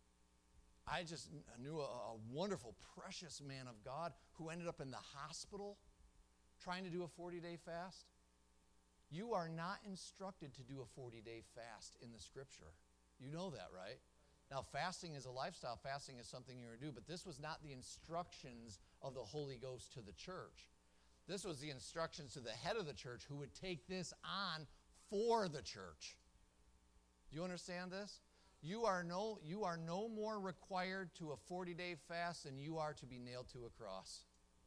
Speaker 1: I just knew a, a wonderful, precious man of God who ended up in the hospital trying to do a forty-day fast. You are not instructed to do a forty-day fast in the Scripture. You know that, right? Now, fasting is a lifestyle. Fasting is something you're going to do, but this was not the instructions of the Holy Ghost to the church. This was the instructions to the head of the church who would take this on for the church. Do you understand this? You are no, you are no more required to a forty-day fast than you are to be nailed to a cross.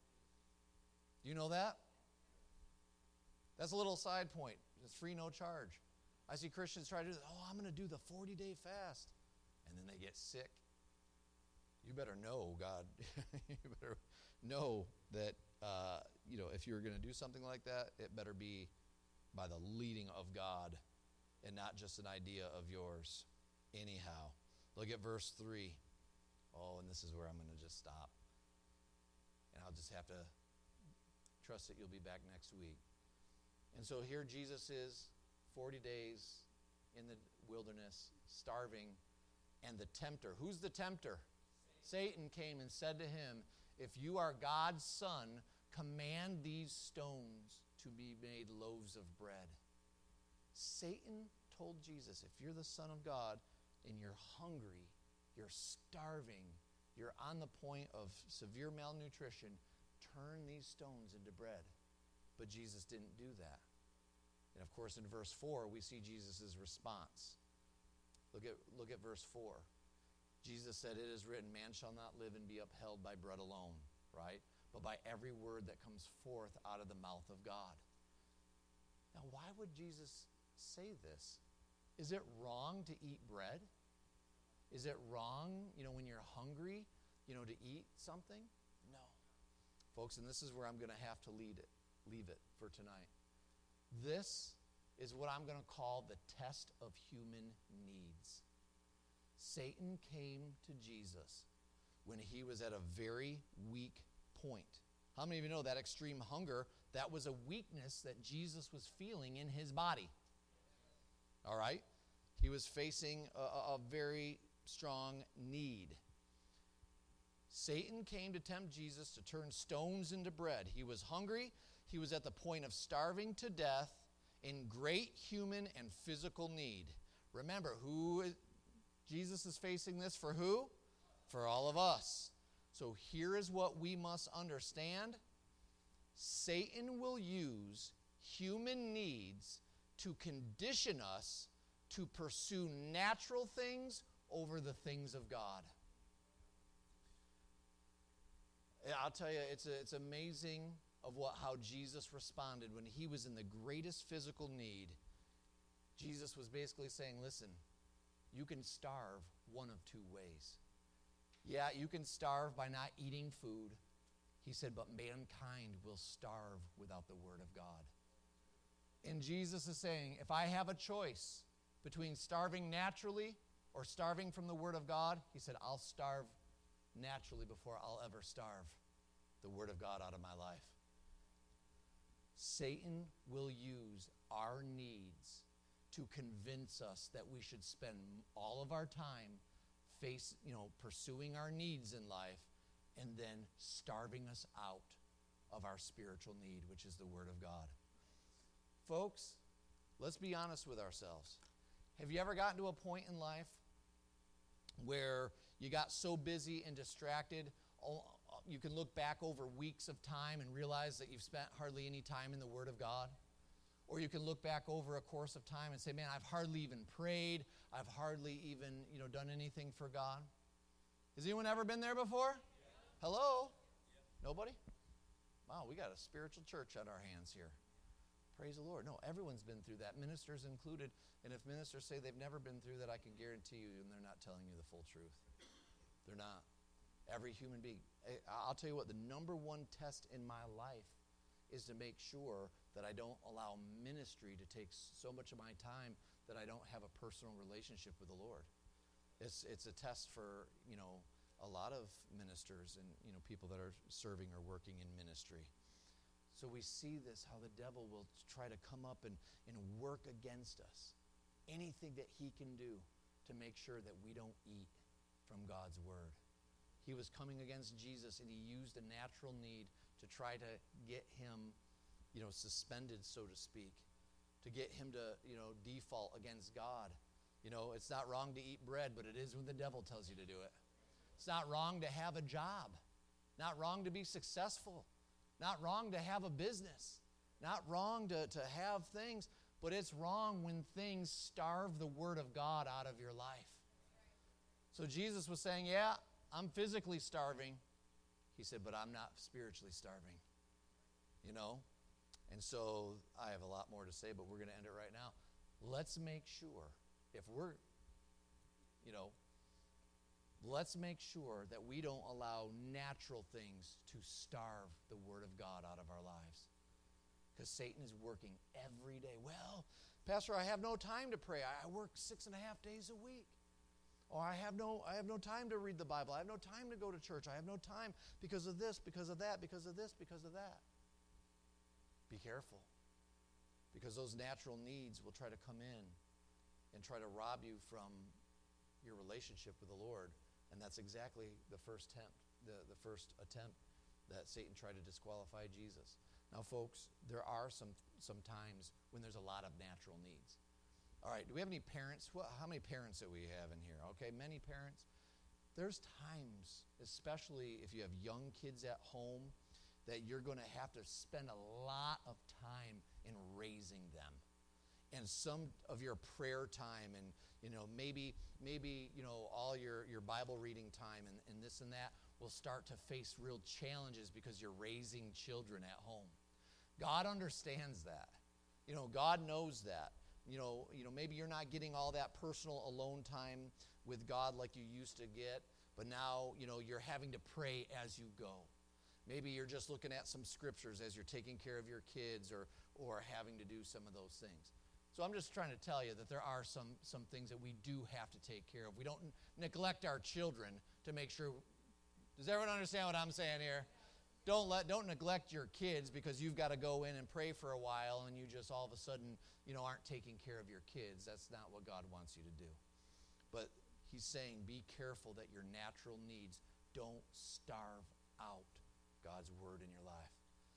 Speaker 1: Do you know that? That's a little side point. It's free, no charge. I see Christians try to do that. Oh, I'm going to do the forty-day fast. And then they get sick. You better know, God. You better know that, uh, you know, if you're going to do something like that, it better be by the leading of God and not just an idea of yours. Anyhow, look at verse three. Oh, and this is where I'm going to just stop. And I'll just have to trust that you'll be back next week. And so here Jesus is, forty days in the wilderness, starving, and the tempter. Who's the tempter? Satan. Satan came and said to him, if you are God's son, command these stones to be made loaves of bread. Satan told Jesus, if you're the Son of God and you're hungry, you're starving, you're on the point of severe malnutrition, turn these stones into bread. But Jesus didn't do that. And of course, in verse four, we see Jesus' response. Look at, look at verse four. Jesus said, it is written, man shall not live and be upheld by bread alone, right? But by every word that comes forth out of the mouth of God. Now, why would Jesus say this? Is it wrong to eat bread? Is it wrong, you know, when you're hungry, you know, to eat something? No. Folks, and this is where I'm going to have to lead it, leave it for tonight. This is what I'm going to call the test of human needs. Satan came to Jesus when he was at a very weak point. How many of you know that extreme hunger, that was a weakness that Jesus was feeling in his body? All right? He was facing a, a very strong need. Satan came to tempt Jesus to turn stones into bread. He was hungry. He was at the point of starving to death in great human and physical need. Remember, who is, Jesus is facing this for who? For all of us. So here is what we must understand. Satan will use human needs to condition us to pursue natural things over the things of God. I'll tell you, it's, a, it's amazing of what how Jesus responded when he was in the greatest physical need. Jesus was basically saying, listen, you can starve one of two ways. Yeah, you can starve by not eating food. He said, but mankind will starve without the word of God. And Jesus is saying, if I have a choice between starving naturally or starving from the word of God, he said, I'll starve naturally before I'll ever starve the word of God out of my life. Satan will use our needs to convince us that we should spend all of our time face, you know, pursuing our needs in life and then starving us out of our spiritual need, which is the word of God. Folks, let's be honest with ourselves. Have you ever gotten to a point in life where you got so busy and distracted, you can look back over weeks of time and realize that you've spent hardly any time in the Word of God? Or you can look back over a course of time and say, man, I've hardly even prayed. I've hardly even, you know, done anything for God. Has anyone ever been there before? Yeah. Hello? Yeah. Nobody? Wow, we got a spiritual church on our hands here. Praise the Lord. No, everyone's been through that, ministers included. And if ministers say they've never been through that, I can guarantee you, and they're not telling you the full truth. They're not. Every human being. I'll tell you what, the number one test in my life is to make sure that I don't allow ministry to take so much of my time that I don't have a personal relationship with the Lord. It's it's a test for, you know, a lot of ministers and, you know, people that are serving or working in ministry. So we see this, how the devil will try to come up and, and work against us. Anything that he can do to make sure that we don't eat from God's word. He was coming against Jesus, and he used a natural need to try to get him, you know, suspended, so to speak, to get him to, you know, default against God. You know, it's not wrong to eat bread, but it is when the devil tells you to do it. It's not wrong to have a job, not wrong to be successful, not wrong to have a business, not wrong to, to have things, but it's wrong when things starve the word of God out of your life. So Jesus was saying, yeah, I'm physically starving. He said, but I'm not spiritually starving. You know? And so I have a lot more to say, but we're going to end it right now. Let's make sure, if we're, you know, let's make sure that we don't allow natural things to starve the word of God out of our lives. Because Satan is working every day. Well, Pastor, I have no time to pray. I work six and a half days a week. Or I have no I have no time to read the Bible. I have no time to go to church. I have no time because of this, because of that, because of this, because of that. Be careful. Because those natural needs will try to come in and try to rob you from your relationship with the Lord. And that's exactly the first attempt, the, the first attempt that Satan tried to disqualify Jesus. Now, folks, there are some some times when there's a lot of natural needs. All right, do we have any parents? Well, how many parents do we have in here? Okay, many parents. There's times, especially if you have young kids at home, that you're going to have to spend a lot of time in raising them. And some of your prayer time and, you know, maybe, maybe you know, all your, your Bible reading time and, and this and that will start to face real challenges because you're raising children at home. God understands that. You know, God knows that. You know, you know, maybe you're not getting all that personal alone time with God like you used to get, but now, you know, you're having to pray as you go. Maybe you're just looking at some scriptures as you're taking care of your kids or or having to do some of those things. So I'm just trying to tell you that there are some some things that we do have to take care of. We don't n- neglect our children to make sure. Does everyone understand what I'm saying here? Don't let don't neglect your kids because you've got to go in and pray for a while and you just all of a sudden, you know, aren't taking care of your kids. That's not what God wants you to do. But he's saying be careful that your natural needs don't starve out God's word in your life.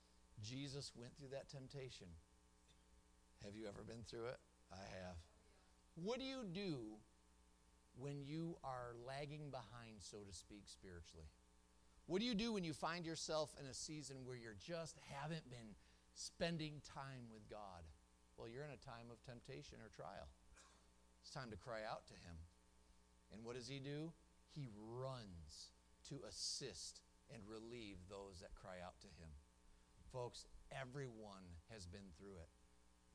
Speaker 1: Jesus went through that temptation. Have you ever been through it? I have. What do you do when you are lagging behind, so to speak, spiritually? What do you do when you find yourself in a season where you just haven't been spending time with God? Well, you're in a time of temptation or trial. It's time to cry out to him. And what does he do? He runs to assist and relieve those that cry out to him. Folks, everyone has been through it.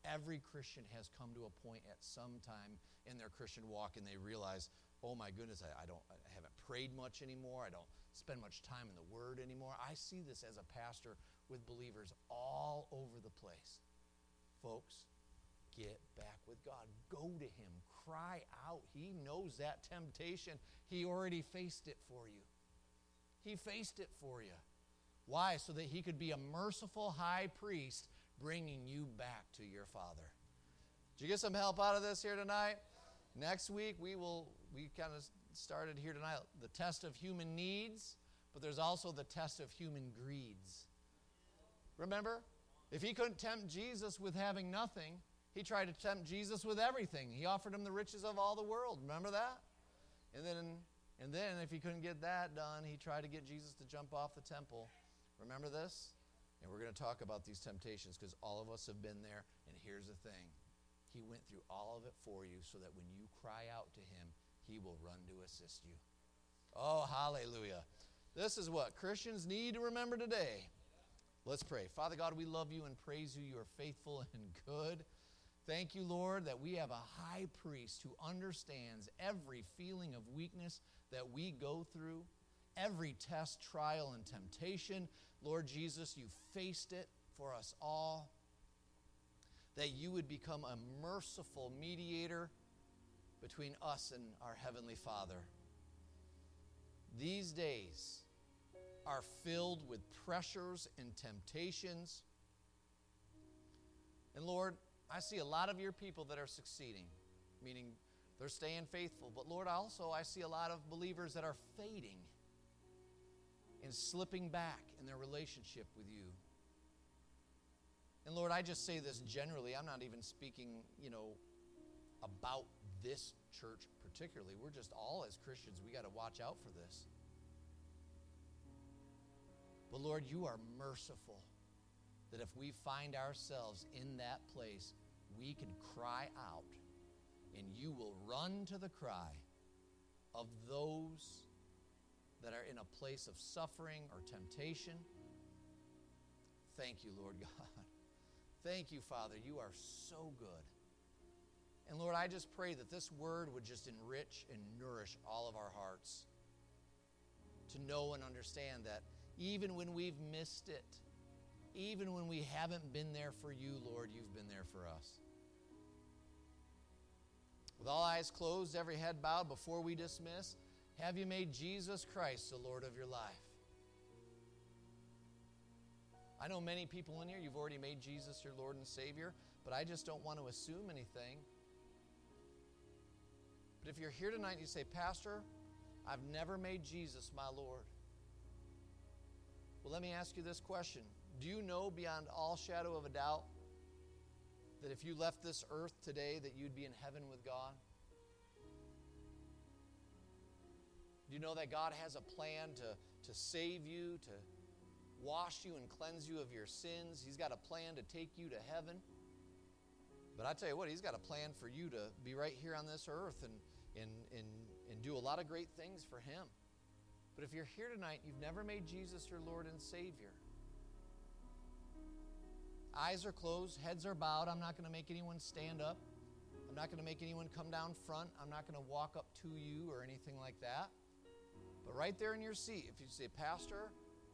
Speaker 1: every Christian has come to a point at some time in their Christian walk and they realize, oh my goodness, I, I don't, I haven't prayed much anymore. I don't spend much time in the Word anymore. I see this as a pastor with believers all over the place. Folks, get back with God. Go to Him. Cry out. He knows that temptation. He already faced it for you. He faced it for you. Why? So that He could be a merciful high priest bringing you back to your Father. Did you get some help out of this here tonight? Next week, we will, we kind of started here tonight, the test of human needs, but there's also the test of human greeds. Remember? If He couldn't tempt Jesus with having nothing, He tried to tempt Jesus with everything. He offered Him the riches of all the world. Remember that? And then, and then if He couldn't get that done, He tried to get Jesus to jump off the temple. Remember this? And we're going to talk about these temptations because all of us have been there. And here's the thing. He went through all of it for you so that when you cry out to Him, He will run to assist you. Oh, hallelujah. This is what Christians need to remember today. Let's pray. Father God, we love You and praise You. You are faithful and good. Thank You, Lord, that we have a high priest who understands every feeling of weakness that we go through, every test, trial, and temptation. Lord Jesus, You faced it for us all, that You would become a merciful mediator between us and our Heavenly Father. These days are filled with pressures and temptations. And Lord, I see a lot of Your people that are succeeding, meaning they're staying faithful. But Lord, also I see a lot of believers that are fading and slipping back in their relationship with You. And Lord, I just say this generally. I'm not even speaking, you know, about this church particularly. We're just all as Christians, we got to watch out for this. But Lord, You are merciful, that if we find ourselves in that place, we can cry out, and You will run to the cry of those that are in a place of suffering or temptation. Thank You, Lord God. Thank You, Father. You are so good. And Lord, I just pray that this word would just enrich and nourish all of our hearts to know and understand that even when we've missed it, even when we haven't been there for You, Lord, You've been there for us. With all eyes closed, every head bowed, before we dismiss, have you made Jesus Christ the Lord of your life? I know many people in here, you've already made Jesus your Lord and Savior, but I just don't want to assume anything. But if you're here tonight and you say, Pastor, I've never made Jesus my Lord. Well, let me ask you this question. Do you know beyond all shadow of a doubt that if you left this earth today that you'd be in heaven with God? Do you know that God has a plan to, to save you, to wash you and cleanse you of your sins? He's got a plan to take you to heaven. But I tell you what, He's got a plan for you to be right here on this earth and, and, and, and do a lot of great things for Him. But if you're here tonight, you've never made Jesus your Lord and Savior. Eyes are closed, heads are bowed. I'm not going to make anyone stand up. I'm not going to make anyone come down front. I'm not going to walk up to you or anything like that. But right there in your seat, if you say, Pastor,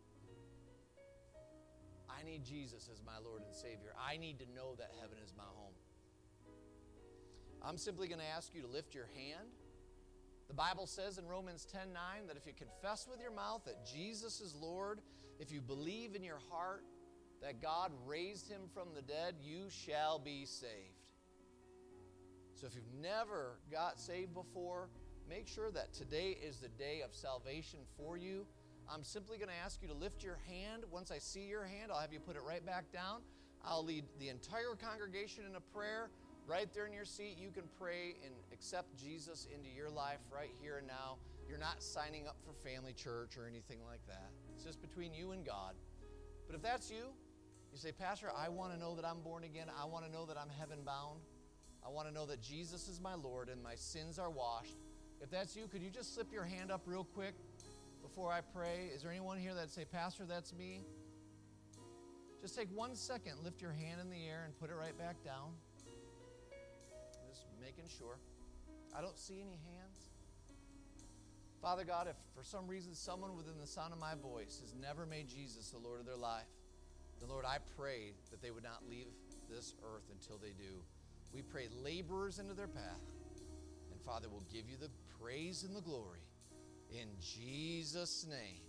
Speaker 1: I need Jesus as my Lord and Savior. I need to know that heaven is my home. I'm simply going to ask you to lift your hand. The Bible says in Romans ten nine that if you confess with your mouth that Jesus is Lord, if you believe in your heart that God raised Him from the dead, you shall be saved. So if you've never got saved before, make sure that today is the day of salvation for you. I'm simply going to ask you to lift your hand. Once I see your hand, I'll have you put it right back down. I'll lead the entire congregation in a prayer. Right there in your seat, you can pray and accept Jesus into your life right here and now. You're not signing up for family church or anything like that. It's just between you and God. But if that's you, you say, Pastor, I want to know that I'm born again. I want to know that I'm heaven bound. I want to know that Jesus is my Lord and my sins are washed. If that's you, could you just slip your hand up real quick before I pray? Is there anyone here that say, Pastor, that's me? Just take one second, lift your hand in the air and put it right back down. Just making sure. I don't see any hands. Father God, if for some reason someone within the sound of my voice has never made Jesus the Lord of their life, then Lord, I pray that they would not leave this earth until they do. We pray laborers into their path. And Father, we'll give you the praise and the glory. In Jesus' name,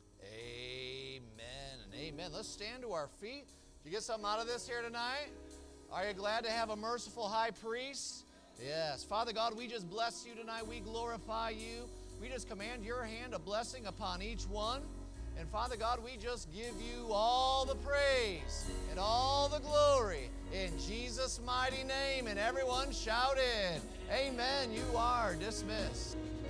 Speaker 1: amen and amen. Let's stand to our feet. Did you get something out of this here tonight? Are you glad to have a merciful high priest? Yes. Father God, we just bless you tonight. We glorify you. We just command your hand a blessing upon each one. And Father God, we just give you all the praise and all the glory in Jesus' mighty name. And everyone shouted, amen. You are dismissed.